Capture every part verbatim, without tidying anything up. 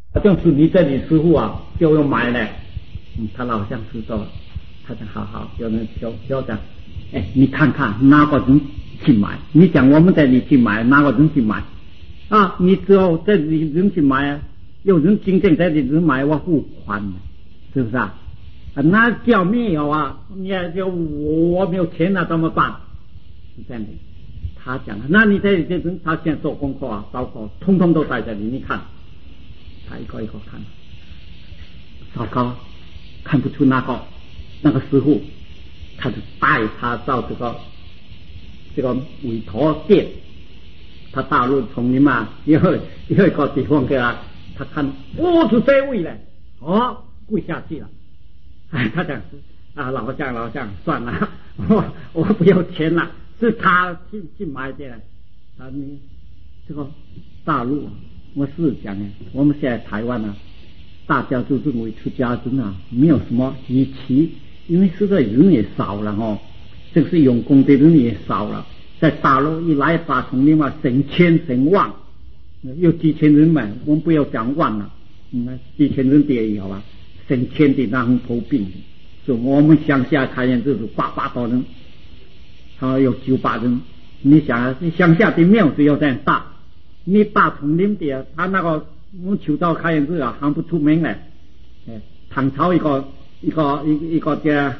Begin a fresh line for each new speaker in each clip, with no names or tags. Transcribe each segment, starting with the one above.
就是你这里师傅啊，就用买了，嗯，他老像知道了，他讲好好，有人教教讲，哎，你看看哪个人去买？你讲我们这里去买，哪个人去买？啊，你只有这里人去买啊，有人真正在这里人买，我付款，是不是啊？啊，那叫没有啊？你也就我没有钱了，怎么办？是这样的。他讲，那你这这人他现在做功课啊，包括通通都在这里，你看。他一个一个看，糟糕，看不出那个那个师傅，他就带他到这个这个委托店，他大陆丛林嘛，有有一个地方给他，他看，哦，是这位嘞，哦，跪下去了，哎，他讲啊，老将老将，算了，我我不要钱了，是他去去买的，他你这个大陆。我是讲呢，我们现在台湾啊，大家都认为出家人啊没有什么稀奇，因为现在人也少了哦，这个是用功的人也少了，在大陆一来大丛林嘛，成千成万，有几千人嘛，我们不要讲万了，嗯，几千人的也有啊，成千的那种头病，所以我们乡下开园就是八百多人，还有九百人，你想啊，乡下的庙只有这样大。你大丛林的，他那个我们求道开元寺啊，喊不出名来。哎，唐朝一个一个一个一个叫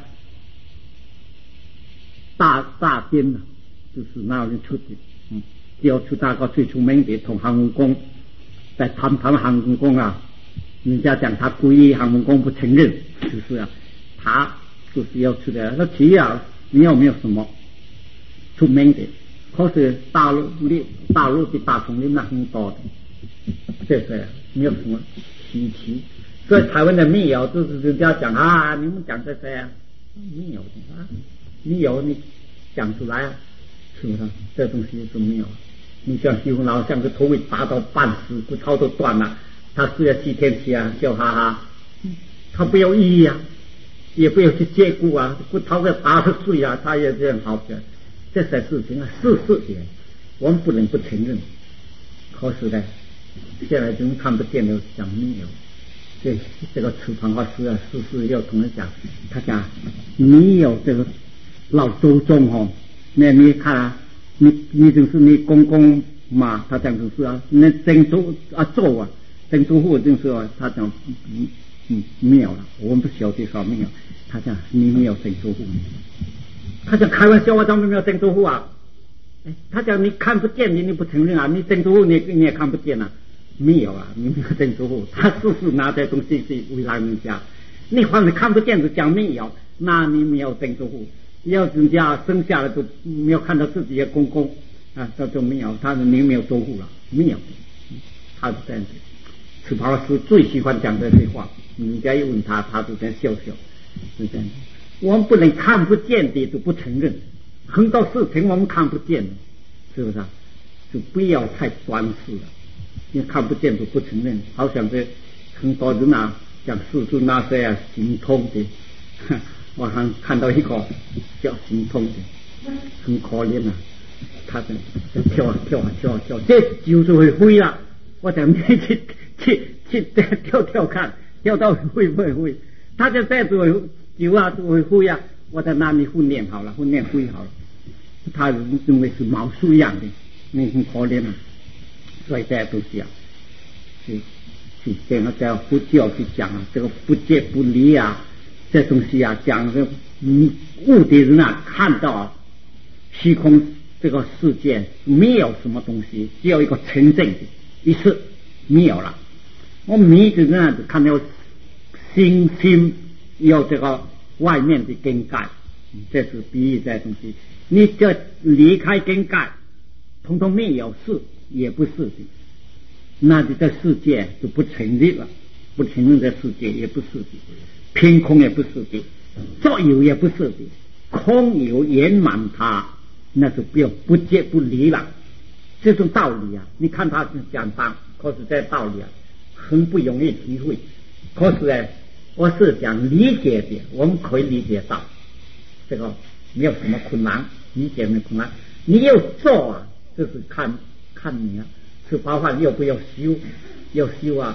大大仙啊，就是那人出的，嗯，只有出那个最出名的，同韩文公在谈谈韩文公啊，人家讲他皈依韩文公不承认，就是啊，他就是要出的。那其啊，你有没有什么出名的？可是大陆的大陆的大丛林那很多的，这是没有什么稀奇。所以台湾的密友就是人家讲啊，你们讲这些啊，密友的啊，密友你讲出来啊，是不是？这东西是没有。你像西风老像个头尾打到半死，骨头都断了，他睡了七天起啊，笑哈哈，他不要医啊，也不要去接骨啊，骨头给打得碎啊，他也这样好的。这些事情啊，是事的，我们不能不承认。可是呢，现在人看不见的讲没有。这这个厨房法师啊，时时要同人讲，他讲你有这个老祖宗哦，那你看啊，你你就是你公公嘛，他讲就是啊，那曾祖啊祖啊，曾祖父就是啊，他讲嗯嗯没有了，我们不晓得说没有，他讲你没有曾祖父。他讲开玩笑啊，咱们没有曾祖父啊。哎，他讲你看不见你，你不承认啊？你曾祖父你你也看不见啊？没有啊，你没有曾祖父，他就是拿这东西去为难人家。你反正看不见就讲没有，那你没有曾祖父。要人家生下来就没有看到自己的公公啊，这就没有，他说你没有祖父了，没有。他是这样子。此袍师最喜欢讲这句话，人家一问他，他就在笑笑，是这样子。我们不能看不见的就不承认，很多事情我们看不见，是不是啊？就不要太专视了，因为看不见就不承认。好像这很多人啊，讲世尊那些啊行通的，我还看到一个叫行通的，很可怜啊，他在跳啊跳啊跳啊跳，这就是会飞了。我讲你去去去跳跳看，跳到会不会飞？他就在这会。有啊，会飞啊！我在那里训练好了，训练飞好了。他认为是毛树一样的，你很可怜啊。所以这些东西啊，去去跟那个佛教去讲啊，这个不戒不离啊，这东西啊，讲的嗯，悟的人啊，看到啊，虚空这个世界没有什么东西，只有一个纯正的，于是没有了。我们每一个人啊，看到星星。有这个外面的根盖，这是比喻这东西。你就离开根盖，统统没有是，也不是的，那你这世界就不成立了，不承认这世界也不是的，偏空也不是的，作有也不是的，空有圆满它，那就不要不戒不离了。这种道理啊，你看他是简单，可是这道理啊，很不容易体会。可是呢。我是讲理解的，我们可以理解到，这个没有什么困难，理解没有困难。你要做啊，就是看看你啊，吃饱饭要不要修，要修啊，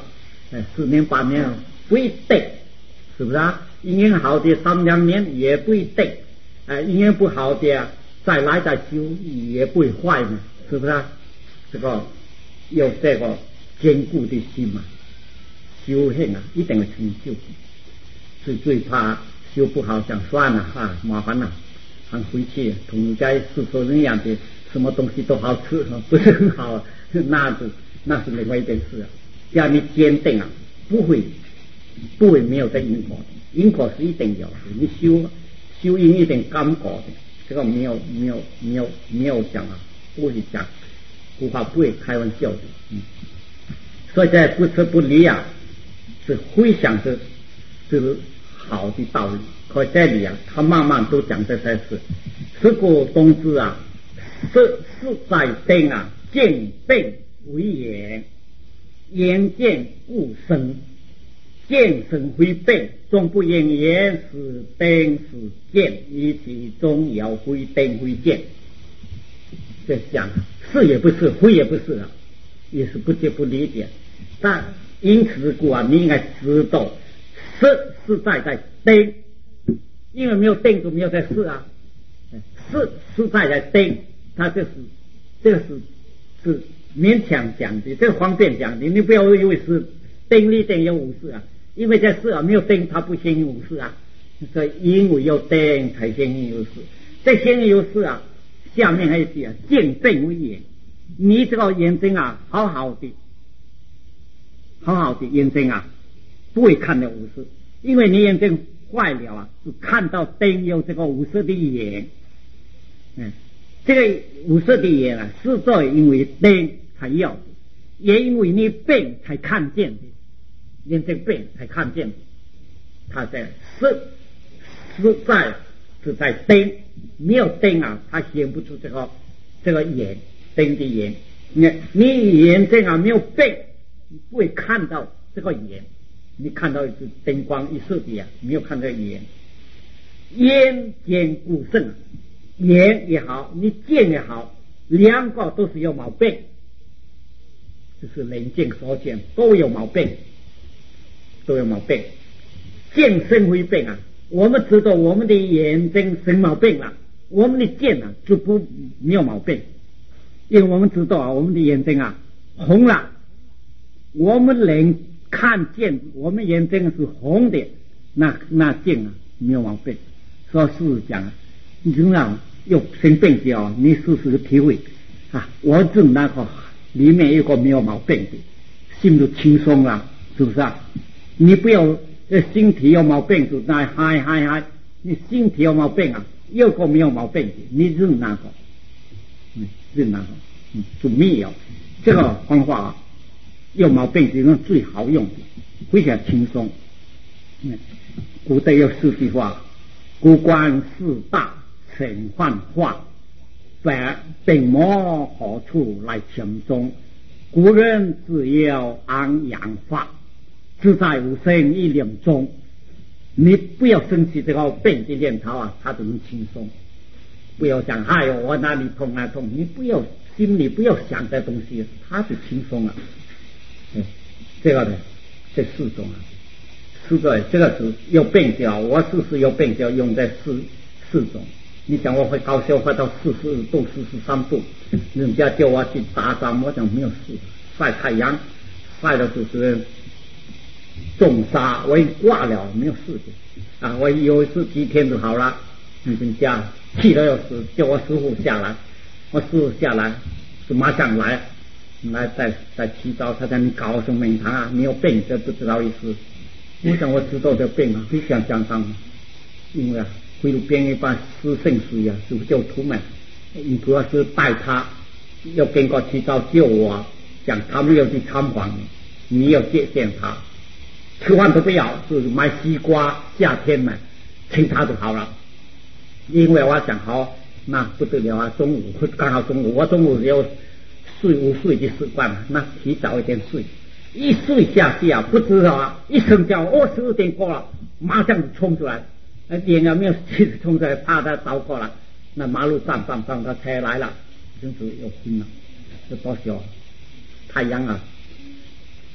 哎，十年八年不一定，是不是啊？姻缘好的三两年也不一定，哎，姻缘不好的再来再修也不会坏嘛，是不是啊？这个有这个坚固的心嘛，修行啊一定会成就。所以最怕修不好，想算了啊，麻烦了，还回去同人家世俗人一样的，什么东西都好吃，不是很好，那就那是另外一件事啊。只要你坚定啊，不会不会没有这因果的，因果是一定有的，你修修因一定感果的，这个没有没有没有没有讲啊，不会讲，古话不会开玩笑的，嗯。所以在不辞不离啊，是回想着这个好的道理。可在里啊，他慢慢都讲这些事。这个东西啊，是是在定啊，见病为言，言见故生，见生为病，终不言言是定是见，以其中要会定会见。这讲是也不是，非也不是啊，也是不解不理解。但因此故啊，你应该知道，是是在在定，因为没有定就没有在是啊，是是在在定，它就是这个是是勉强讲的，这个方便讲的，你不要以为是定力定有五事啊，因为在是啊没有定，它不先有五事啊，所以因为有定才先有事，这先有事啊，下面还有句啊，见病为眼，你这个眼睛啊，好好的。好好的眼睛啊，不会看到五色，因为你眼睛坏了啊，是看到灯有这个五色的眼，嗯，这个五色的眼啊，是在因为灯才要的，也因为你病才看见的，眼睛病才看见的，它在是是在是在灯，没有灯啊，它显不出这个这个眼灯的眼，你你眼睛啊没有病。你不会看到这个眼，你看到一只灯光一射的啊，没有看到眼。眼见故胜，眼也好，你见也好，两个都是有毛病，就是人见所见都有毛病，都有毛病。见生为病啊，我们知道我们的眼睛生毛病了，我们的见啊就不没有毛病，因为我们知道啊，我们的眼睛啊红了。我们能看见，我们眼睛是红的，那那见啊没有毛病。说事实讲啊，你知道有生病的哦，你试试体会啊，我正那个里面有个没有毛病的，心都轻松了，是不是啊？你不要这身体有毛病就那嗨嗨嗨，你身体有毛病啊，有个没有毛病的，你认那个，嗯，认那个，嗯，就没有这个方法啊。有毛病是用最好用的，非常轻松。嗯，古代有四句话：古观四大成幻化，病病魔何处来强中？古人只要安养化，自在无声一两钟。你不要生气这个病的念头啊，它就能轻松。不要想哎呦我哪里痛哪里痛，你不要心里不要想这东西，它就轻松了。嗯，这个呢，这四种啊，四个这个是有病就好，我试试有病就要用在四四种。你想我会高烧快到四十二度、四十三度，人家叫我去打针，我讲没有事，晒太阳晒了就是重杀，我已经挂了，没有事的啊。我有一次几天就好了，人家气得要死，叫我师傅下来，我师傅下来就马上来。来在在祈祷，他讲你搞什么名堂啊？你有病这不知道意思。我想我知道这病啊，非常相当，因为啊，菲律宾一般施圣水啊，是不是叫徒们？你主要是带他要经过祈祷救我，讲他们要去参访你，你要接见他，吃饭都不要，就是买西瓜，夏天嘛，请他就好了。因为我想好，那不得了啊！中午刚好中午，我中午有。睡午睡的习惯，那提早一点睡，一睡下去啊，不知道啊，一声叫哦，十二点过了，马上就冲出来，那脸啊没有气冲出来，怕他着过了，那马路上上上他车来了，真是有心了，这多小，太阳啊，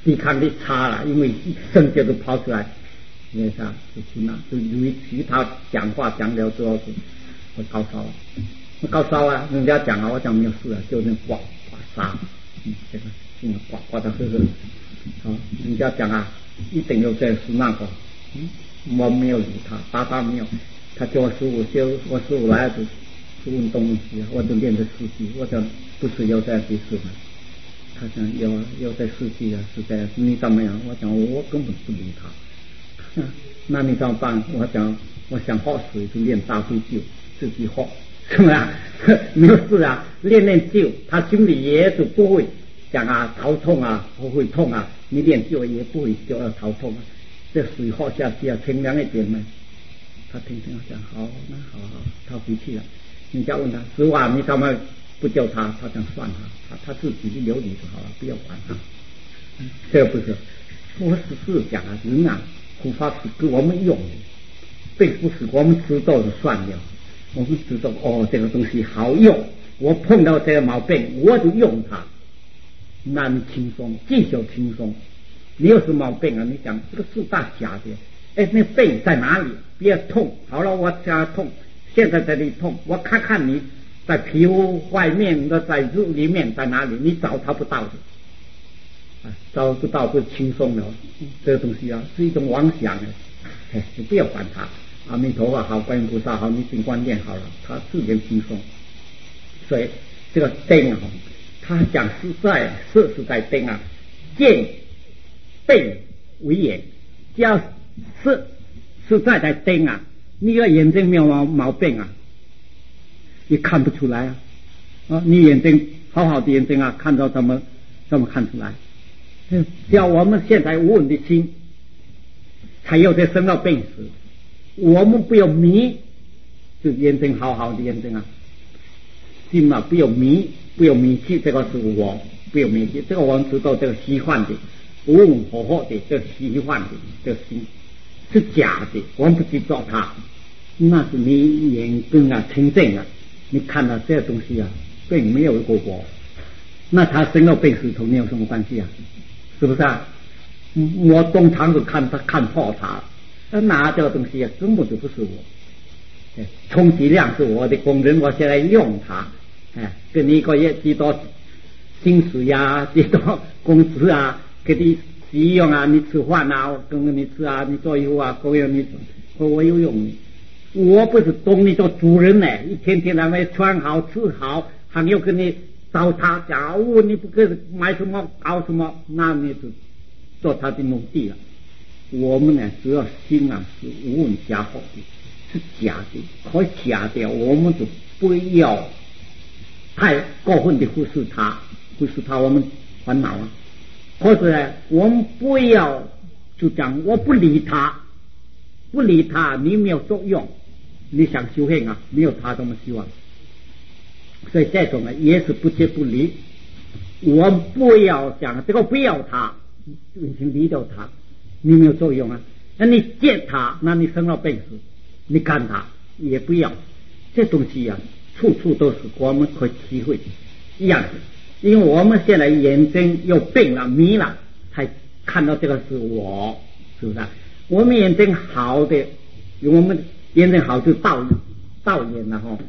抵抗力差了，因为圣洁都跑出来，你看就是那，就由于其他讲话讲了之后是我高烧啊，我高烧啊，人家讲啊，我讲没有事啊，就那刮刮痧，嗯，这个嗯刮刮的呵呵，啊，人家讲啊，一定有这是那个，嗯，我没有理他，打他没有，他叫我十五就我十五来就做运动西，我就练的四季，我讲不是要在第四吗？他讲要要在四季啊，是在你怎么样？我讲我根本不理他，那你怎么办？我讲我想喝水就练大杯酒，自己喝，是吧？没有事啊，练练酒，他心里也是不会讲啊头痛啊，不会痛啊，你练酒也不会就要头痛啊。这水喝下去啊，清凉一点嘛。他听听我讲好，那好好，他回去了。人家问他师傅啊，你怎么不叫他？他讲算了，他他自己去留理就好了，不要管他。嗯、这不是，我只是讲啊，人啊，护法是给我们用的，并不是我们知道就算了。我们知道哦，这个东西好用，我碰到这个毛病我就用它，那你轻松，继续轻松。你有什么毛病啊？你讲这个是大假的，哎，那病在哪里？别痛，好了，我家痛，现在这里痛，我看看你在皮肤外面的，在肉里面在哪里？你找他不到的，啊，找不到不轻松了。这个东西啊，是一种妄想的，哎，你不要管他。阿弥陀佛好，观音菩萨好，你尽观念好了，他自然轻松。所以这个灯啊，他讲实在，实实在灯啊，见病为眼，叫是实在在灯啊，你的眼睛没有毛毛病啊，你看不出来啊，啊，你眼睛好好的眼睛啊，看到怎么怎么看出来？只要我们现在无问的心，才有这生老病死。我们不要迷，就眼睛好好的眼睛啊，心啊不要迷，不要迷气，这个是我，不要迷气，这个我们知道这个虚幻的，无无火火的，这个虚幻的，这个心是假的，我们不去找它，那是你眼根啊清净啊，你看到这东西啊，并没有一个我，那他生老病死同你有什么关系啊？是不是啊？我通常就看他看破他。拿这个东西啊，根本就不是我。充其量是我的工人，我现在用它，哎，给你一个月几多薪水啊，几多工资啊，给你使用啊，你吃饭啊，我跟你吃啊，你做衣服啊，我有你，我有用你。我不是懂你做主人呢，一天天在那穿好吃好，还要跟你糟蹋家务，你不给买什么搞什么，那你就做他的奴隶了。我们呢，只要心啊是无问假好的，是假的，可以假的，我们就不要太过分的忽视它，忽视它我们烦恼啊。或者呢，我们不要就讲我不理它，不理它你没有作用，你想修行啊，没有它怎么希望？所以这种呢也是不接不离。我们不要讲这个不要它，已经离掉它。你没有作用啊，那你见他，那你生老病死，你干他也不要。这东西啊，处处都是我们可以体会一样的。因为我们现在眼睛又病了、迷了，才看到这个是我，是不是？我们眼睛好的，我们眼睛好就道道眼了哈，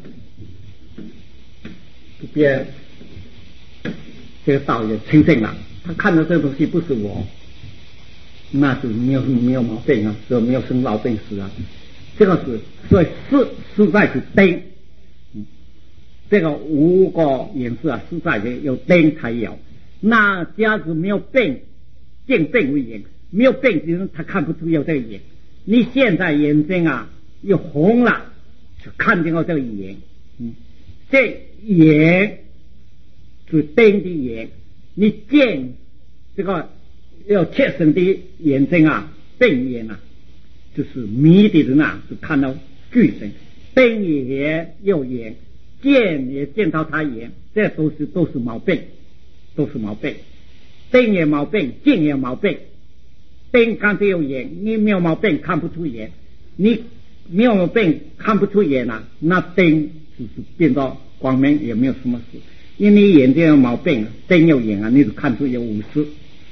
别这个道眼清净了，他看到这个东西不是我。那就没有没有毛病啊，所以没有生老病死啊。这个是所以是实在是灯，嗯，这个五个颜色啊，实在的有灯才有。那假如没有病，见病为眼，没有病的人他看不出有这个眼。你现在眼睛啊又红了，就看见了这个眼，嗯，这眼是灯的眼，你见这个。要切身的眼睛啊，病眼啊，就是迷的人啊，就看到巨神，病也有眼，见也见到他眼，这都是都是毛病，都是毛病，病也毛病，见也毛病，病看着有眼，你没有毛病看不出眼，你没有毛病看不出眼啊，那病就是变到光明也没有什么事，因为你眼睛有毛病，病有眼啊，你就看出有五十。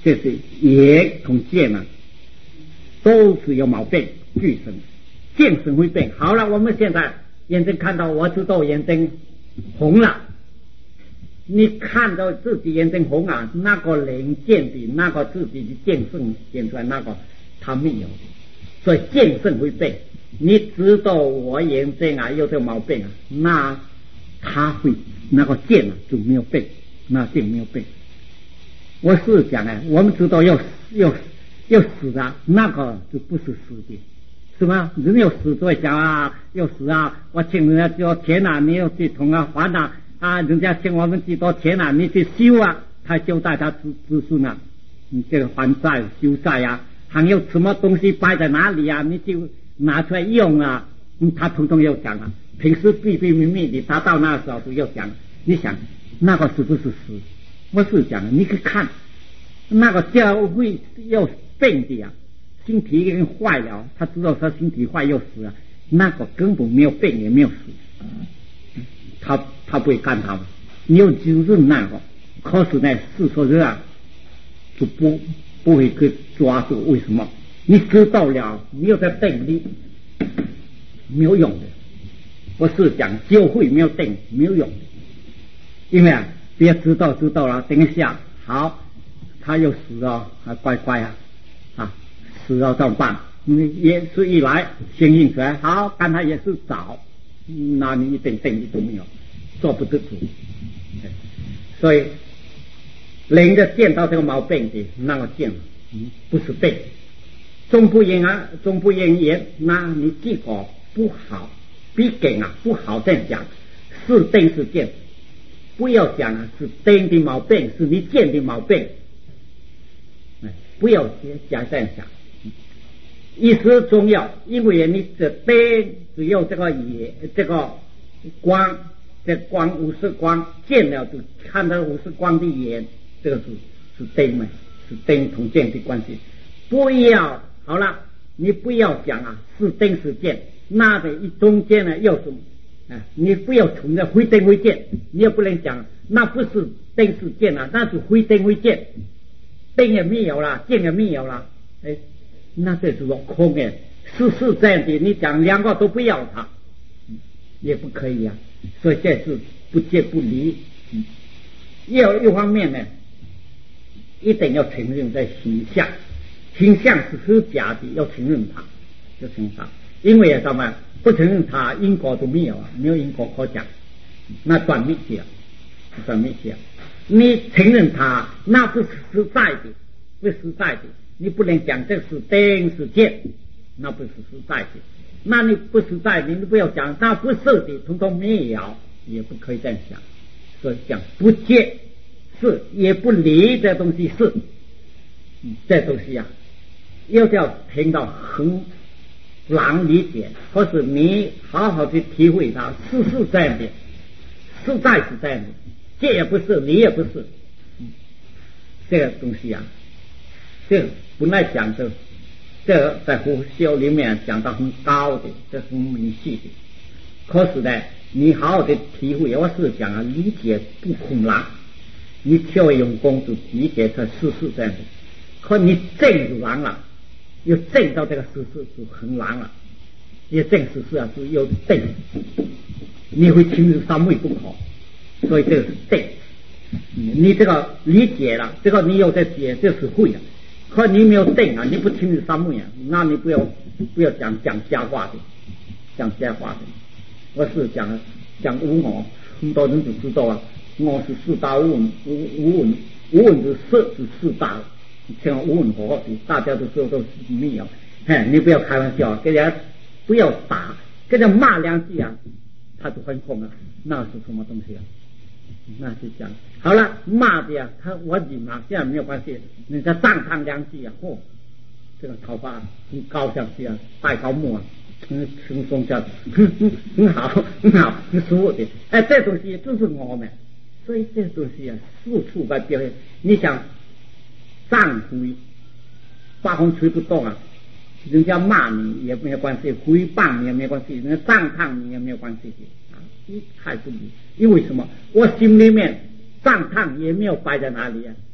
这是眼同见啊，都是有毛病，俱生，见生会变。好了，我们现在眼睛看到，我知道眼睛红了。你看到自己眼睛红啊，那个人见的，那个自己的见证显出来，那个他没有，所以见证会变。你知道我眼睛啊有这个毛病啊，那他会那个见啊就没有变，那见没有变。我是讲啊，我们知道要要要死啊，那个就不是死的，是吧？人要死就会讲啊，要死啊，我请人家交钱啊，你要去同啊还啊。啊，人家欠我们几多钱啊？你去修啊，他交代他子子孙啊，你这个还债修债啊，还有什么东西摆在哪里啊？你就拿出来用啊，嗯、他统统要讲啊。平时秘秘密密的，他到那时候都要讲。你想那个是不是死？我是讲，你去看那个教会要病的啊，身体已经坏了，他知道他身体坏要死啊，那个根本没有病也没有死。他他不会干他，你要就是那个，可是呢，事实上就不不会去抓住。为什么？你知道了，你又在定力，没有用的。我是讲教会没有定，没有用的。因为啊，别知道知道了，等一下好，他又死了，还乖乖啊啊，死了怎么办？你也是一来先应出来，好，干他也是早。那你一点定力都没有，做不得主。所以人的见到这个毛病的那个见，嗯，不是病，终不应啊，终不应言，那你结果不好，毕竟啊不好这样讲，是病是见，不要讲啊是病的毛病，是你见的毛病，哎，不要讲这样讲。意思重要，因为你这灯只有这个眼，这个光，这光五色光见了就看到五色光的眼，这个是是灯嘛，是灯同见的关系。不要好了，你不要讲啊，是灯是见，那的一中间呢又是啊，你不要从那非灯非见，你也不能讲那不是灯是见啊，那是非灯非见，灯也没有了，见也没有了，哎。那这是落空的，是是这样的。你讲两个都不要他，也不可以啊。所以这是不借不离。嗯，要一方面呢，一定要承认在形象，形象是是假的，要承认它，要承认它。因为啊，什么不承认它，因果都没有啊，没有因果可讲，那断灭去了，断灭去了。你承认它，那不是实在的，不是实在的。你不能讲这是灯是见，那不是实在的。那你不实在的，你不要讲那不是的，统统没有，也不可以这样讲。所以讲不见是，也不离这东西是，嗯、这东西啊，要要听到很难理解，或是你好好的体会它，是是这样的，实在是这样的，这也不是，你也不是，嗯、这个东西啊。这本来讲的，这在佛教里面讲到很高的，这很明细的。可是呢，你好好的体会，我是讲啊，理解不困难。你跳用功就理解它事实这样的，可你证就难了，要证到这个事实就很难了。要证事实啊，是要证，你会亲自三昧不可。所以这个是证。你这个理解了，这个你有在解，这是会的。可你没有定啊，你不亲自三昧啊，那你不要不要讲讲瞎话的，讲瞎话的。我是讲讲无我，很多人就知道啊，我是四大无闻，无无闻，无闻是色是四大，像无闻火的，大家都知道都是没有。嘿，你不要开玩笑，给人家不要打，给人家骂两句啊，他就很红啊，那是什么东西啊？那就讲好了，骂的呀，他我忍嘛，现在没有关系。人家赞叹两句啊，嚯、哦，这个头发很高上去啊，戴高帽啊，嗯，轻松下，很很很好，很好，很舒服的。哎，这东西就是我们，所以这东西啊，四处在表现。你想赞徽八风吹不动啊，人家骂你也没有关系，诽谤你也没有关系，人家赞叹你也没有关系的啊，一概不理。因为什么？我心里面赞叹也没有摆在哪里啊，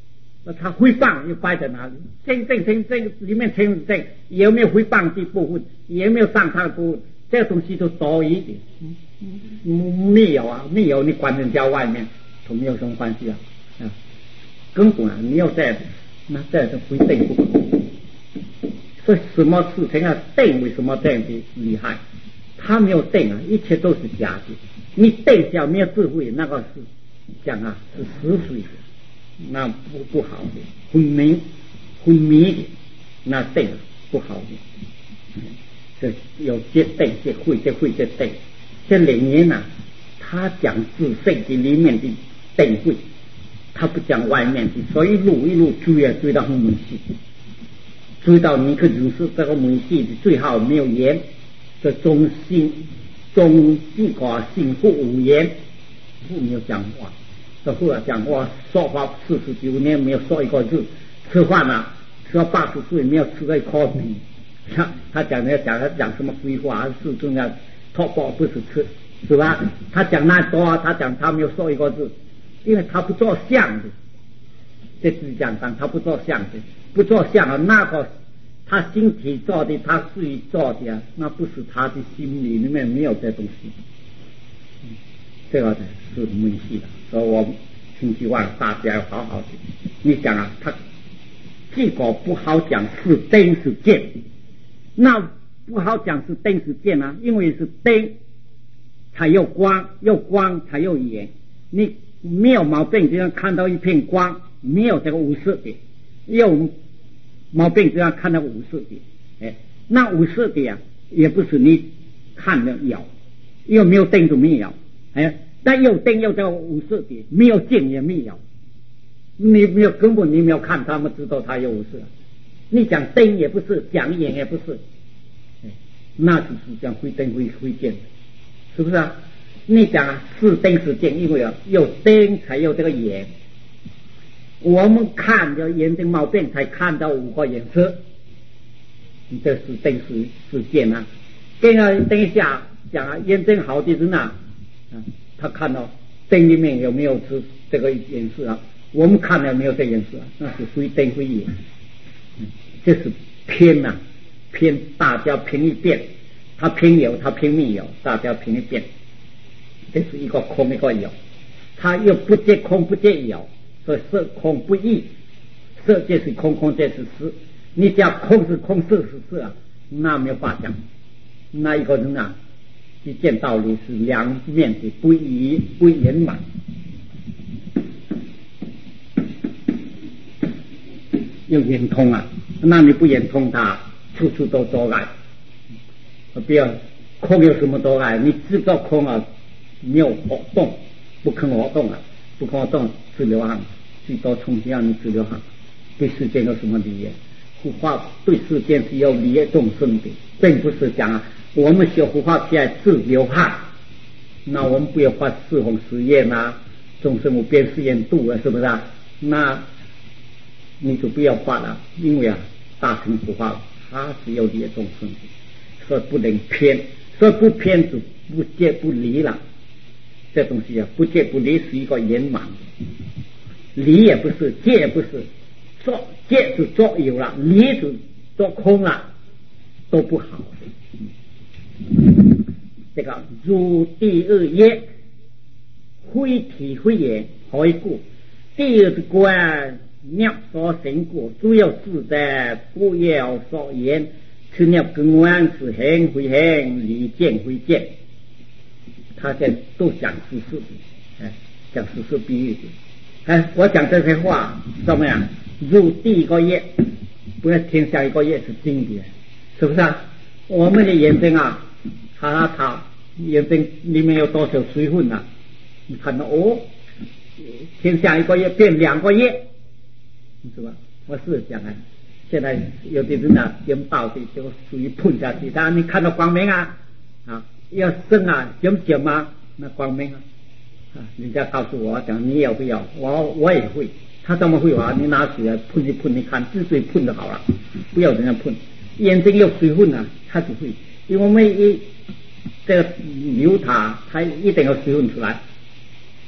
那他诽谤又摆在哪里？真正真正里面真正正有没有诽谤的部分，有没有上他的部分？这个东西都多一点，嗯，没有啊，没有，你管人家外面，同没有什么关系啊？啊，根本啊，你要在那这是非定不可。所以什么事情啊，定为什么这样的厉害？他没有定啊，一切都是假的。你定下没有智慧，那个是讲啊是实水的，那不不好的，昏迷昏迷的，那定不好的。这有些定，些会，些会，些定。这里面呢、啊，他讲自性的里面的定慧，他不讲外面的，所以一路一路追啊追到很门细，追到你可认识这个门细的最好没有言，这中心中这个心不无言，不没有讲话，这后来讲话说话四十九年没有说一个字，吃饭啊吃到八十岁没有吃到一颗米。他他讲的讲他讲什么规划是重要，托钵不是吃，是吧？他讲那多，他讲他没有说一个字，因为他不做相的，这是讲讲他不做相的，不做相啊，那个他身体做的，他自己做的啊，那不是他的心里里面没有这东西，嗯、这个是门系的，所以我请希望大家要好好的。你讲啊，他这个不好讲是真是见。那不好讲是灯是见啊，因为是灯才有光，有光才有眼。你没有毛病，就像看到一片光，没有这个无色的；有毛病，就像看到无色的。哎，那无色的呀、啊，也不是你看的有，又没有灯就没有。哎，但有灯又叫无色的，没有见也没有。你没有根本你没有看，他们知道他有无色。你讲灯也不是，讲眼也不是，那只是讲会灯会会见，是不是啊？你讲啊，是灯是见，因为啊有灯才有这个眼。我们看着眼睛毛病才看到五个颜色，这是灯是是见啊。跟啊，等一下讲啊，眼睛好的人啊，啊，他看到灯里面有没有是这个颜色啊？我们看到没有这颜色啊？那是会灯会眼。这是偏呐、啊，偏大家偏一遍，他偏有，他偏没有，大家偏一遍。这是一个空一个有，他又不借空不借有，所以色空不异，色即是空，空即是实。你讲空是空，色是色啊，那没有法讲。那一个人啊，一见道理是两面的，不一不圆满。又圆通啊，那你不圆通它，处处都阻碍。不要空有什么阻碍？你制造空啊，没有活动，不肯活动啊，不肯活动自流汗，最多从这样你自流汗，对世间有什么利益？护法对世间是有利益众生的，并不是讲啊，我们学护法起来自流汗，那我们不要发四弘誓愿啊，众生无边誓愿度啊，是不是啊？那你就不要发了，因为啊，大乘佛法它是有利益众生的，所以不能偏，所以不偏就不戒不离了。这东西啊，不戒不离是一个圆满的，离也不是，戒也不是，做戒就做有了，离就做空了，都不好。这个如第二页，非体非言，何以故？第二关。念所成果，主要是在不要所言，去念跟完是行回行，理见回见。他在都讲事实的，哎，讲事实比喻的。哎，我讲这些话怎么样？入第一个业，不要听下一个业是经典，是不是啊？我们的眼睛啊，查查眼睛里面有多少水分啊？你看到哦，听下一个业变两个业。是吧？我是讲啊，现在有的人啊，用道的就属于碰下去，但你看到光明啊，啊，要生啊，用减啊，那光明啊，啊，人家告诉我讲你要不要，我我也会，他怎么会啊？你拿水啊碰一碰，你看治水碰就好了，不要人家碰。眼睛有水分啊，他就会，因为我们一这个流它，它一定要水分出来。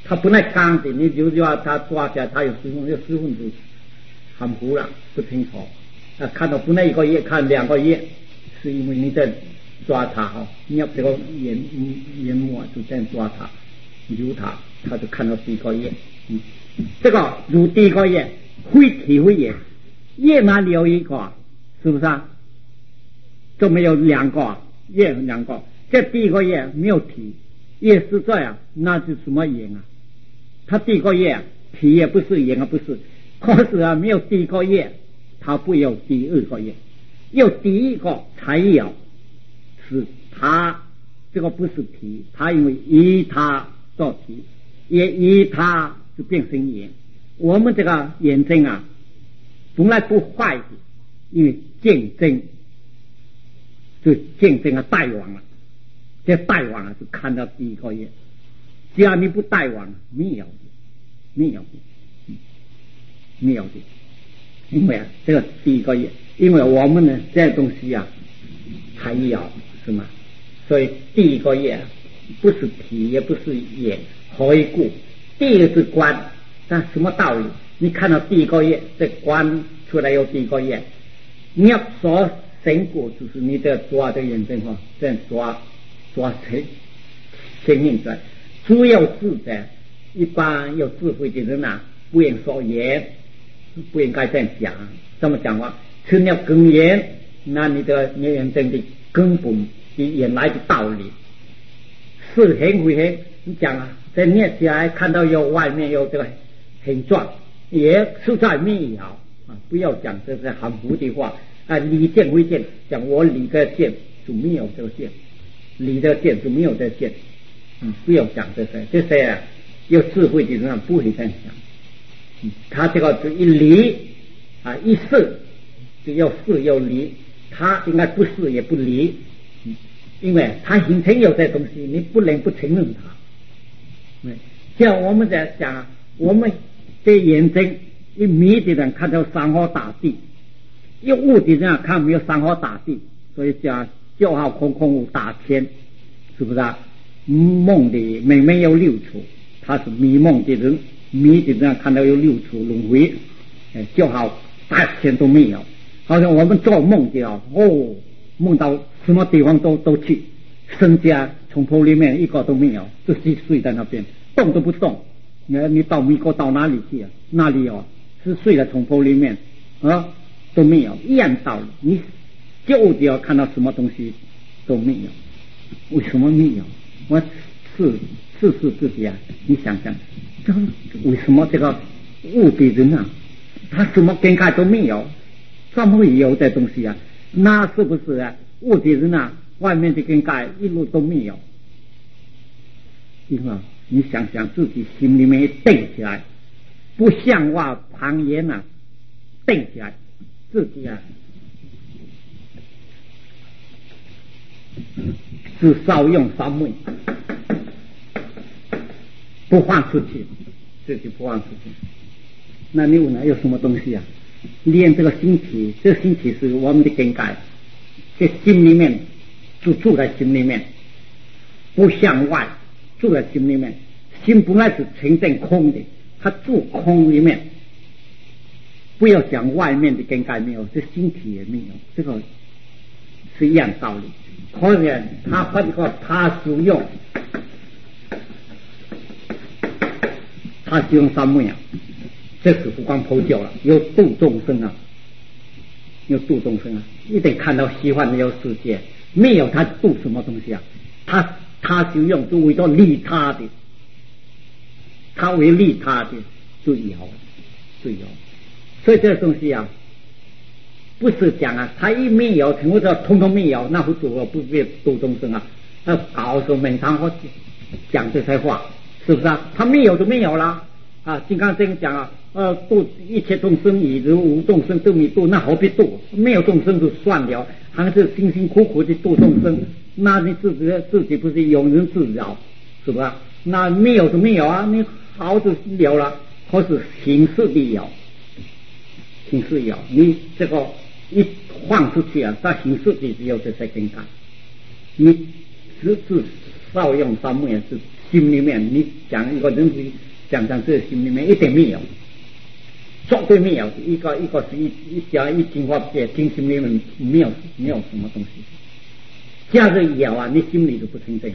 它本来刚的，你就要它抓起来，它有十分有十分之含糊了，不清楚。啊，看到本来一个月，看两个月，是因为你在抓它哈，你要这个研研磨就这样抓它，揉它，它就看到第一个月。嗯，这个如第一个月，非体非叶，叶哪里有一个？是不是啊？就没有两个叶两个，这第一个叶没有体，叶是这样，那是什么叶啊？它第一个叶体也不是，叶啊不是，可是啊没有第一个叶，它不有第二个叶，有第一个才有，是它这个不是体，它因为依它做体，也依它就变成眼。我们这个眼睛啊，从来不坏的，因为见证，就见证啊带往了，这带往啊就看到第一个月。只要你不带往，没有的，没有的，没有的。因为啊，这个第一个月，因为我们呢这东西啊才有，是吗？所以第一个月不是体，也不是眼，何以故？第一个是观，但什么道理？你看到第一个月，这观出来有第一个月，你要说成果，就是你的抓的眼睛哈，这样抓抓成显现出来。只有智者，一般有智慧的人啊，不应说言，不应该这样讲。这么讲话，只要根源，那你的你眼睛的根本的原来的道理是很会很。你讲啊，在念起来看到有外面有这个形状，也实在没有啊！不要讲这是含糊的话啊，理见为见，讲我理的见就没有这个见，理的见就没有这个见。嗯，不要讲这些，这些啊，有智慧的人不会这样讲。嗯，他这个就一理啊，一事就要事要理，他应该不是也不理。嗯，因为他形成有这东西，你不能不承认它。嗯，像我们在讲，我们这眼睛一迷的人看到山河大地，一悟的人看没有山河大地，所以讲就好空空无大天，是不是啊？梦的每每有六处，他是迷梦的人，迷的人看到有六处轮回，哎，就好大天都没有。好像我们做梦的哦，哦，梦到什么地方都都去，身家从头里面一个都没有，就是睡在那边动都不动。你你到美国到哪里去啊？哪里有？是睡在从头里面啊，都没有，一样道理。你就只要看到什么东西都没有，为什么没有？我是试试自己啊！你想想，这个为什么这个悟的人啊，他什么根盖都没有，怎么会有这东西啊？那是不是啊？悟的人啊，外面的根盖一路都没有。因为你想想自己心里面一定起来，不向外旁言啊，定起来，自己啊。是少用少昧，不放出去，自己不放出去。那你问了有什么东西啊？练这个心体，这个心体是我们的根盖，这心里面就住在心里面，不向外，住在心里面。心本来是呈现空的，它住空里面。不要讲外面的根盖没有，这心体也没有，这个是一样道理。可是他把这个他使用，他使用三昧啊，这是不光普救了，有度众生啊，有度众生啊，一定看到西方有世界，没有他度什么东西啊？他他使用就为了利他的，他为利他的就有就有，所以这个东西啊。不是讲啊，他一没有，全部都通通没有，那不足了，不必度众生啊！那搞什么每堂或讲这些话，是不是啊？他没有就没有了啊！金刚经讲啊，呃，度一切众生已如无众生都没度，那何必度？没有众生就算了，还是辛辛苦苦的度众生，那你自己自己不是庸人自扰，是不是啊？那没有就没有啊，你好就有了，可是形式的有，形式有，你这个。一放出去啊，它形式的只有这些根盖，你只是少用三昧是心里面，你讲一个人是讲讲这心里面一点没有，绝对没有，一个一个是一一讲一经法界，经心里面没有没有什么东西。假如有啊，你心里就不清净。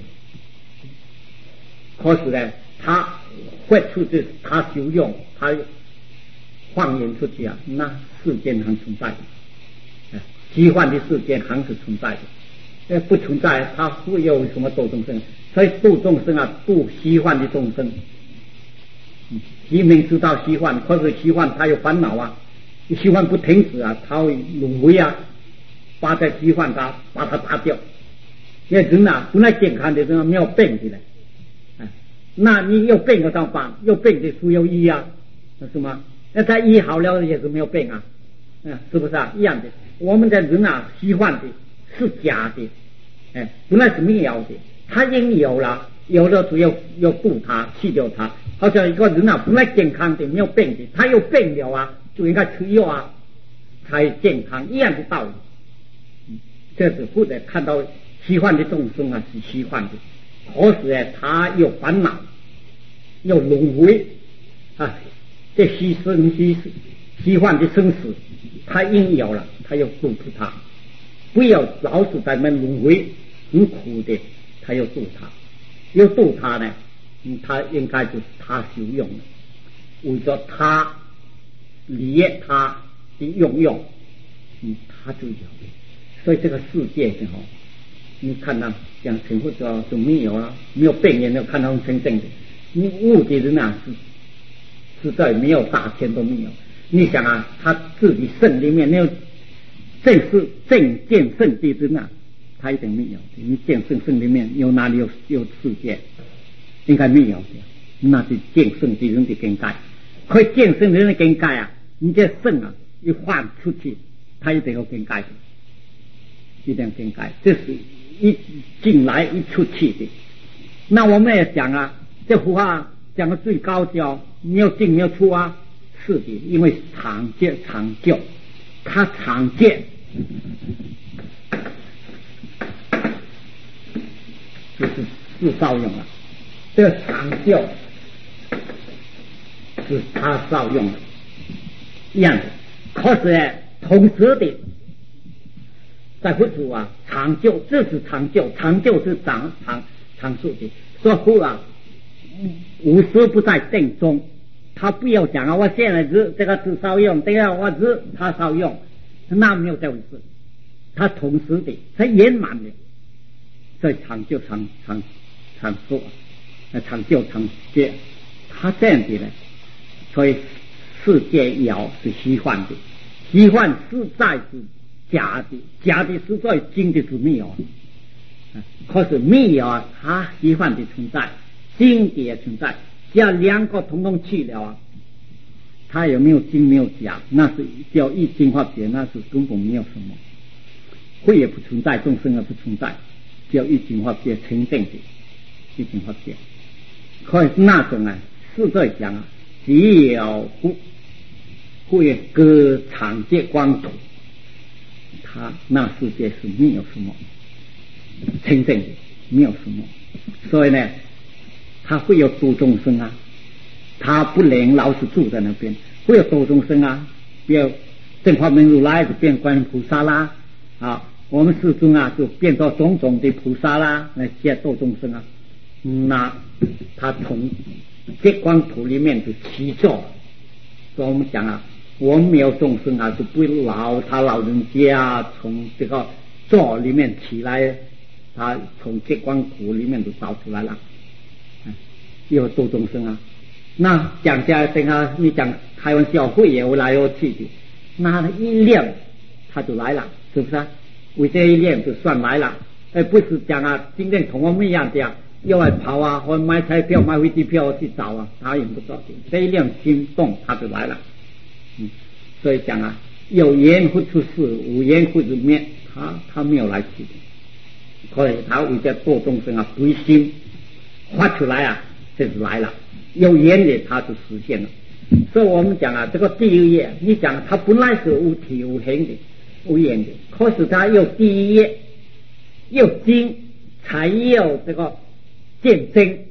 可是呢，他会出去，他修用，他放眼出去啊，那世间还存在的，虚幻的世界还是存在的。呃，不存在，他会有什么度众生？所以度众生啊，度虚幻的众生。明明知道虚幻，可是虚幻他有烦恼啊，虚幻不停止啊，他会轮回啊，把这虚幻他把它打掉。因为人啊，本来健康的人没有病的嘞，哎，那你有病了怎么办？有病的需要医啊，是吗？那他医好了也是没有病啊，嗯，是不是啊？一样的，我们的人啊，虚幻的是假的，哎，本来是没有的，他已经有了，有了就要要度他，去掉他。好像一个人啊，本来健康的没有病的，他有病了啊，就应该吃药啊，才健康，一样的道理。嗯，这是不得看到。虚幻的众生啊是虚幻的，可是呢，他有烦恼，有轮回啊，这虚生虚虚幻的生死，他应有了，他要度出他，不要老是在那轮回，很苦的，他要度他，要度他呢，嗯，他应该就是他修用的，为着他理业他的用用，嗯，他就有，所以这个世界的哦。你看到讲成佛教就没有啊，没有病也没有看到真正的。你悟的人啊，是实在没有大千都没有。你想啊，他自己圣里面没有正是正见圣的人啊，他一定没有。你见圣圣里面有哪里有有世界？应该没有的，那是见圣的人的境界。可以见圣的人的境界啊，你这圣啊一换出去，他一定有境界的，一定有境界，这是。一进来一出去的，那我们也讲啊，这幅画讲的最高调，没有进没有出啊，是的，因为长久长久，它长久，就是是造用了，这个长久是它造用的，一样的，可是呢，同时的。在佛祖啊，长久，这是长久，长久是长长长寿的。说佛啊，无时不在定中，他不要讲啊，我现在是这个是少用，这个我是他少用，那没有这回事，他同时的，他圆满的，所以长久长长长寿啊，长久长久，他这样的呢，所以世界有是虚幻的，虚幻实在是。假的，假的实在真的是没有，可是没有啊，它虚幻的存在，真的也存在，只要两个统统去了啊，它有没有真没有假，那是叫一真化解，那是根本没有什么，会也不存在，众生也不存在，叫一真化解成正的，一真化解，可是那种啊，是在讲啊，只有不会隔长界光土。他那世界是没有什么真正的，没有什么，所以呢，他会有度众生啊，他不能老是住在那边，会有度众生啊，比如正法门如来就变观音菩萨啦，啊，我们世尊啊就变作种种的菩萨啦，来接度众生啊，那他从这光土里面就起作，所以我们讲啊。我们没有众生啊，就不老他老人家从这个座里面起来，他从这光土里面就找出来了，有度众生啊。那讲家等下你讲开玩笑会也会来又去的，那一念他就来了，是不是啊？为这一念就算来了，而不是讲啊，今天同我们一样的啊，要来跑啊，或买彩票买飞机票去找啊，他也不着急，这一念心动他就来了。嗯，所以讲啊，有缘会出世，无缘会入灭，他他没有来去的，所以他为这度众生啊，随心发出来啊，就是来了，有缘的他就实现了。所以我们讲啊，这个第一业，你讲他本来是无体无形的、无缘的，可是他有第一业，有经才有这个见真，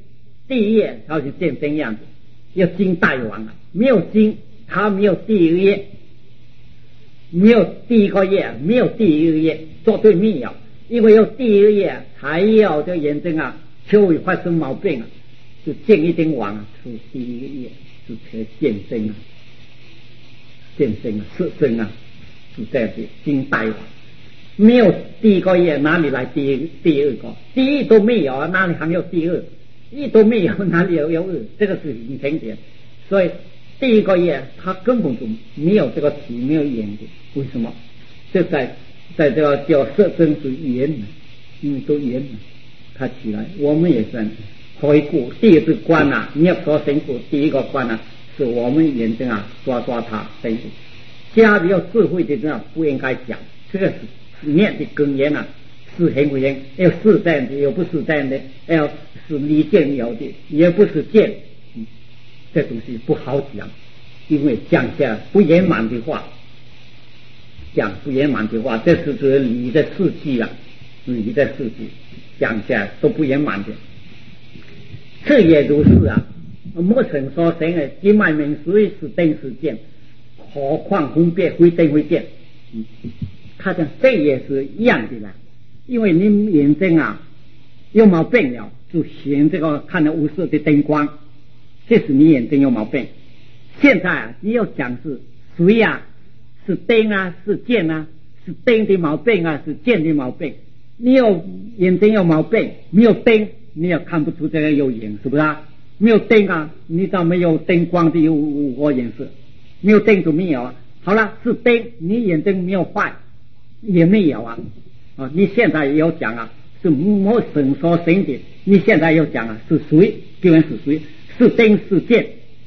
第一页它就变成样子，要经大王了，没有经，它没有第一页，没有第一个页，没有第一个页，做对没有，因为有第一个页才有这眼睛啊，就会发生毛病啊，就见一点王啊，出第一个页就才见真啊，见真啊，是真啊，是这样子，经大王。没有第一个页，哪里来第一第二个？第一都没有啊，哪里还有第二？一都没有，哪里有有二？这个是很明显。所以第一个页它根本就没有这个体，没有眼的。为什么？这在在这个叫色真是圆的，因为都圆的，它起来。我们也是回顾第一个关啊，你要说神顾第一个关啊，是我们眼睛啊抓抓它神顾。家里有智慧的人啊，不应该讲这个是。念的根源啊，是很不行，要是这样的，又不是这样的，要是离见有的，也不是见，嗯，这东西不好讲，因为讲下不圆满的话，讲不圆满的话，这是指你的事迹啊，你的事迹讲下都不圆满的，这也如是啊。莫曾说神的经脉明虽是灯是见，何况分别非灯非见，嗯。他讲这也是一样的啦，因为你眼睛啊有毛病了，就嫌这个看到无色的灯光，这是你眼睛有毛病。现在啊，你要讲是谁啊？是灯啊，是剑啊，是灯的毛病啊，是剑的毛病。你有眼睛有毛病，没有灯，你也看不出这个有眼，是不是啊？没有灯啊，你怎么没有灯光的有五个颜色？没有灯就没有啊。好了，是灯，你眼睛没有坏。也没有啊，啊！你现在也要讲啊，是莫神说神的。你现在要讲啊，是谁？究竟是谁？是灯是剑？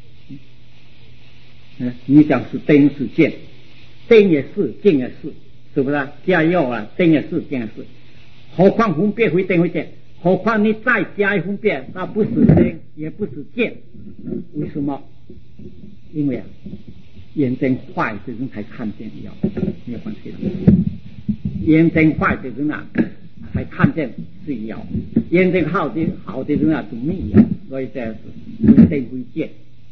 嗯，你讲是灯是剑，灯也是，剑也是，是不是？加油啊！灯也是，剑也是。何况分别会灯会剑？何况你再加一分别，它不是灯，也不是剑，为什么？因为啊，眼睛坏的人才看见有，没有关系的。眼睛坏的人啊，才看见是有；眼睛好的好的人啊，就没有。所以这是非灯非见。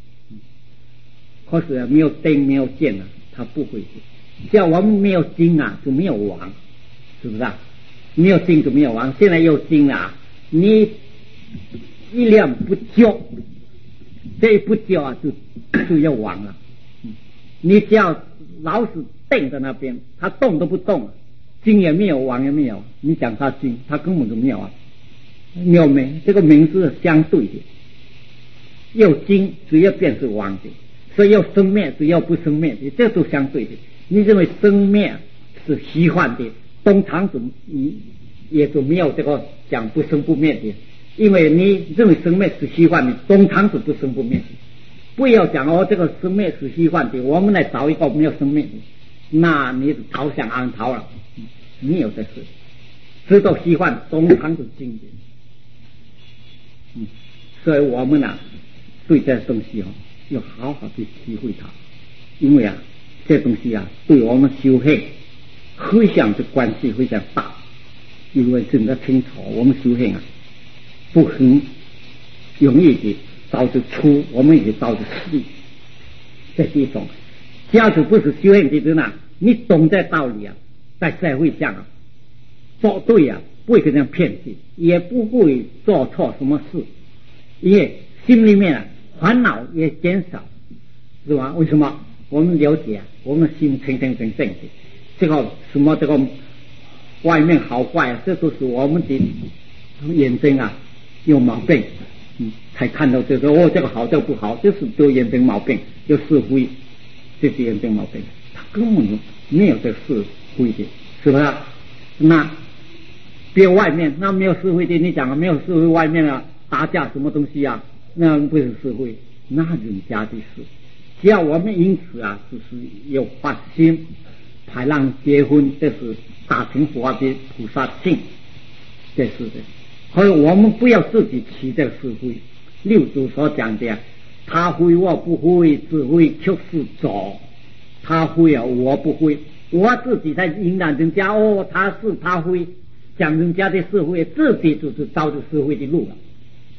可是没有灯没有见啊，他不会。像我们没有金啊，就没有王，是不是啊？没有金就没有王。现在有金啊，你一量不交，这一不交啊，就就要王了。你只要老是定在那边，他动都不动，金也没有，王也没有。你讲他金，他根本就没有啊，没有名，这个名是相对的。有金只要变是王的，所以要生灭只要不生灭的，这都相对的。你认为生灭是虚幻的，通常就你也就没有这个讲不生不灭的，因为你认为生灭是虚幻的，通常是不生不灭的。不要讲哦，这个生灭是虚幻的，我们来找一个没有生灭的，那你逃向安逃了，没有这事。知道虚幻，通常是经典。嗯，所以我们啊，对这东西哦，要好好去体会它，因为啊，这东西啊，对我们修行非常的关系非常大。因为真的清楚，我们修行啊，不很容易的。照着出，我们也照着去，这是一种。假如不是修行的人啊，你懂这道理啊，在社会上啊，做对啊，不会跟人骗去，也不会做错什么事，因为心里面啊烦恼也减少，是吧？为什么？我们了解啊，我们心清清正正的，这个什么这个外面好坏啊，这都是我们的眼睛啊有毛病。嗯，才看到这个哦，这个好，这个不好，这是都眼睛毛病，有是非，这是眼睛毛病，他根本没有这是非的，是不是？那别外面那没有是非的，你讲啊，没有是非，外面啊打架什么东西啊，那不是是非，那人家的事。只要我们因此啊，就是有发心排让结婚，这是大乘佛的菩萨性，这是的。所以我们不要自己起这个是非。六祖所讲的，他非我不非，只非却是走。他非啊，我不非，我自己在引导人家哦，他是他非，讲人家的是非，自己就是照着是非的路了。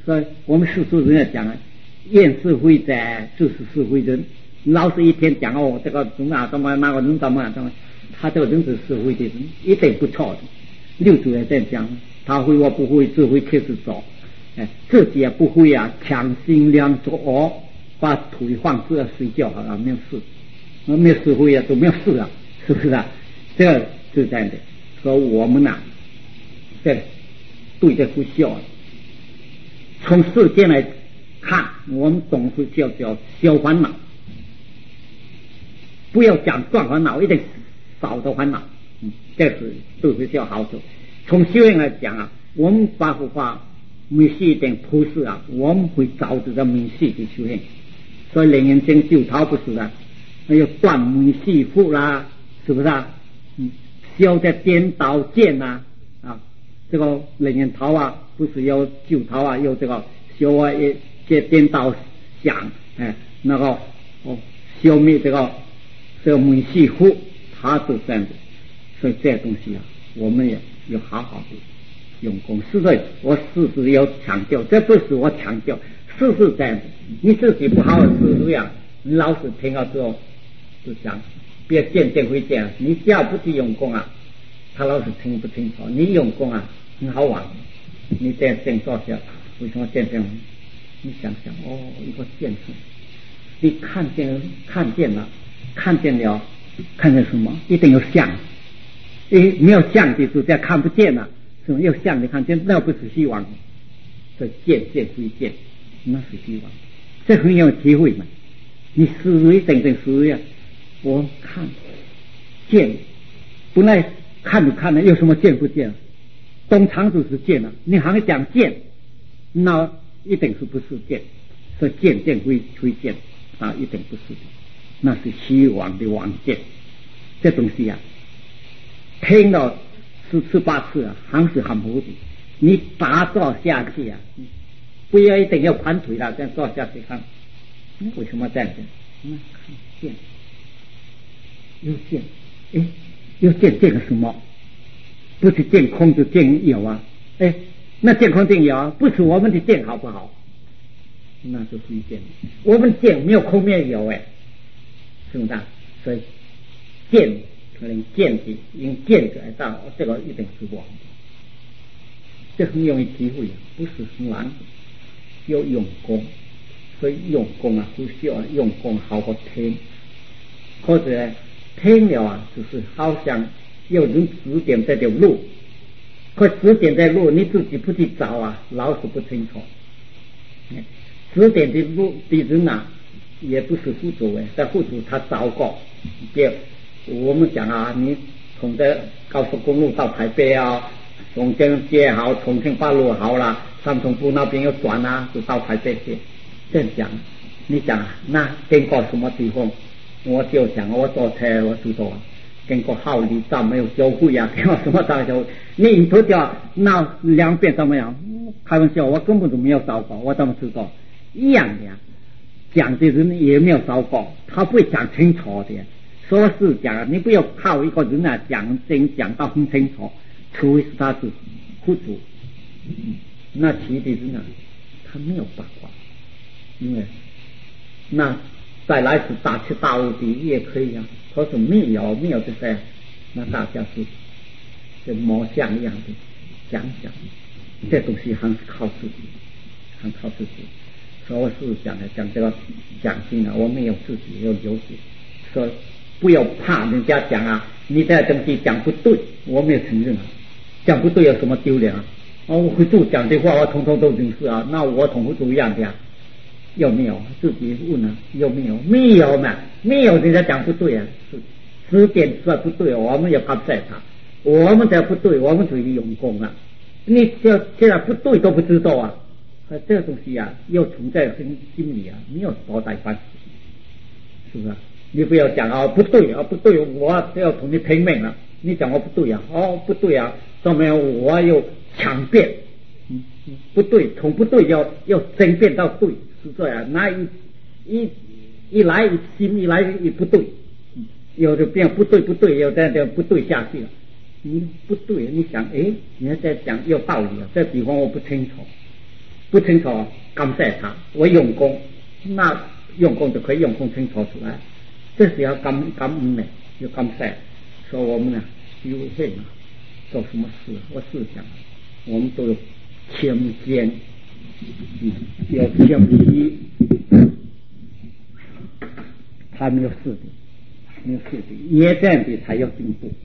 所以我们世俗人要讲啊，验是非者，就是是非人。老是一天讲哦，这个怎么怎么那个人怎么怎么，他这个人是是非的人，一定不错的。六祖也在讲，他非我不非，自非却是走。哎，自己也不非啊，强心量作恶，把腿放这睡觉好了，没有事，没有是非啊，都没有事啊，是不是啊？这个是这样的。说我们呐、啊，这对这不孝，从世间来看，我们总是叫叫消烦恼。不要讲断烦恼，一定少的烦恼，嗯，这是对学校好处。从修行来讲啊，我们发不发没事一点普世啊，我们会找这个没事的修行。所以楞严经就他不是啊，还有断没事福啦，是不是啊？嗯，消的颠倒见呐，啊，这个楞严桃啊，不是有旧桃啊，有这个消啊一些颠倒想，哎，那个哦，消灭这个。这个没事福，他都这样子，所以这些东西啊，我们也要好好的用功。是的，我时时要强调，这不是我强调，事实这样子。你自己不好好思维啊，你老是听了之后就想，别见见会见，你只要不去用功啊，他老是听不清楚。你用功啊，很好玩。你这样先坐下，为什么这样？你想想，哦，一个见识，你看见看见了。看见了，看见什么？一定有相。诶，没有相的就叫看不见了。什么有相的看见？那不是希望。所以见见归见，那是希望。这很有体会嘛。你思维等等思维啊，我看见，本来看不看呢？有什么见不见？东常就是见了。你还讲见，那一定是不是见？所以见见归归见啊，一定不是的。那是虚妄的妄见，这东西啊，听了十次八次啊，还是很无的。你打坐下去啊，不要一定要盘腿了，这样坐下去看，为什么这样子？那看见，又见，哎，又见见个什么？不是见空就见有啊，哎，那见空见有啊，不是我们的见好不好？那就虚见，我们见没有空没有有哎。是不是？所以见可能见的用见的来到这个一定是妄的，这很容易体会，不是很难，要用功。所以用功啊，不需要用功好好听，或者听了啊，就是好像有人指点这条路，可指点这路你自己不去找啊，老是不清楚。指点的路的人啊。也不是副主哎，在副主他找过，别我们讲啊，你从这高速公路到台北啊，从江街好，重庆八路好了，三重埔那边又转啊，就到台北去。这样讲，你讲那经过什么地方？我就讲我坐车我知道，经过浩里站没有交汇啊，经过什么站交汇？你一头掉那两边怎么样？开玩笑，我根本就没有找过，我怎么知道？一样的呀。讲的人也没有找过，他不会讲清楚的。说是讲，你不要靠一个人啊讲经讲到很清楚，除非是他是副主，嗯，那其他人啊，他没有八卦，因为那再来是大彻大悟的也可以啊。他说没有没有这些，那大家是跟魔像一样的讲讲，这东西还是靠自己，还靠自己。说是讲的讲这个讲经啊，我们有自己有了解，说不要怕人家讲啊，你这东西讲不对，我没有承认啊，讲不对有什么丢脸啊？哦，我会主讲的话，我统统都认识啊，那我同不主一样的呀？有没有自己问啊？有没有？没有嘛，没有人家讲不对啊，是指点出来不对，我们也怕不在他，我们这不对，我们属于用功啊，你这现在不对都不知道啊。这个东西啊，要存在心心里啊，没有多大关系，是不是？你不要讲啊，不对啊，不对，我要同你拼命了。你讲我不对啊，哦，不对啊，说明我要强辩，嗯，不对，从不对要要争辩到对，是这样。那一一一来一心一来一不对，有的变不对不对，有的就不对下去了。你不对，你想，哎，你在讲有道理啊，这地方我不清楚。 不清楚，感谢他，我用功，那用功就可以用功清楚出来。这是要感感恩的，要感谢。说我们呢，有限啊，做什么事，我思想，我们都有谦谦，嗯，要谦虚，他没有事的，没有事的，也这样的才有进步。